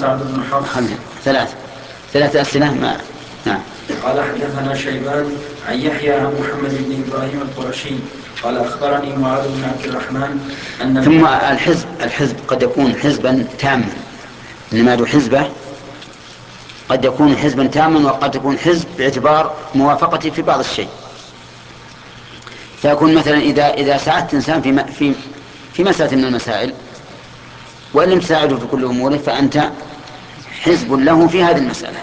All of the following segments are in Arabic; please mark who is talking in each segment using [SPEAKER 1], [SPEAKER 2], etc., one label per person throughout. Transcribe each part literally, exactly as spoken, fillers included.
[SPEAKER 1] سعد بن حفص.
[SPEAKER 2] ثلاث ثلاث أسئلة. ما نعم.
[SPEAKER 1] قال حدثنا شيبان عن يحيى عن محمد بن إبراهيم القرشي قال أخبرني معاذ بن عبد الرحمن أن
[SPEAKER 2] ثم الحزب الحزب قد يكون حزبا تاما، إنما ذو حزبه قد يكون حزبا تاما وقد يكون حزب باعتبار موافقته في بعض الشيء. فيكون مثلا إذا إذا ساعدت إنسان في في في مسألة من المسائل وإن لم تساعده في كل أموره فأنت حزب له في هذه المسألة.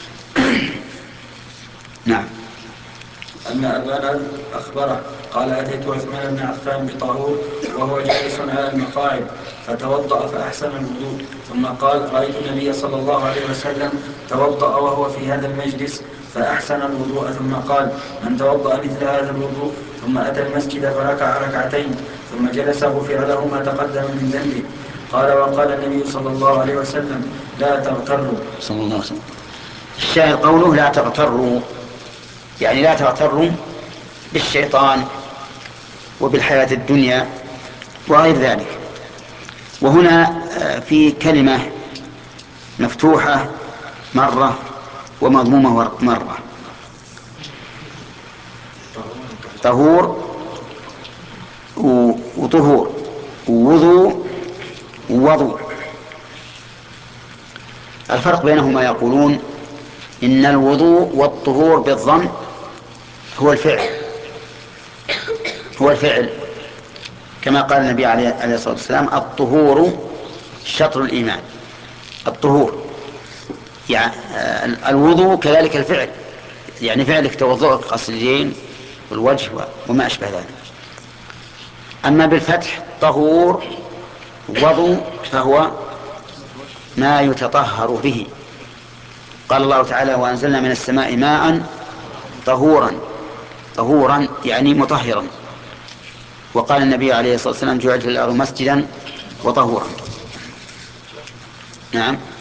[SPEAKER 2] نعم.
[SPEAKER 1] أن أبانا أخبره قال أتيت عثمان بن عفان بطهور وهو جالس على المقاعد فتوضأ فأحسن الوضوء، ثم قال رأيت النبي صلى الله عليه وسلم توضأ وهو في هذا المجلس فأحسن الوضوء، ثم قال من توضأ مثل هذا الوضوء ثم أتى المسجد فركع ركعتين ثم جلس غفر له ما تقدم من ذنبه. قال وقال النبي صلى الله عليه وسلم لا تغتروا.
[SPEAKER 2] صلى الله عليه وسلم. الشاهد قوله لا تغتروا، يعني لا تغتروا بالشيطان وبالحياة الدنيا وغير ذلك. وهنا في كلمة مفتوحة مرة ومضمومة مرة. طهور وطهور ووضوء ووضوء. الفرق بينهما يقولون إن الوضوء والطهور بالضم هو الفعل هو الفعل كما قال النبي عليه الصلاة والسلام الطهور شطر الإيمان. الطهور يعني الوضوء كذلك الفعل، يعني فعلك توضؤك غسل اليدين والوجه وما أشبه ذلك. أما بالفتح طهور وضوء فهو ما يتطهر به. قال الله تعالى وأنزلنا من السماء ماء طهورا طهورا يعني مطهرا. وقال النبي عليه الصلاة والسلام جعلت الأرض مسجدا وطهورا. نعم.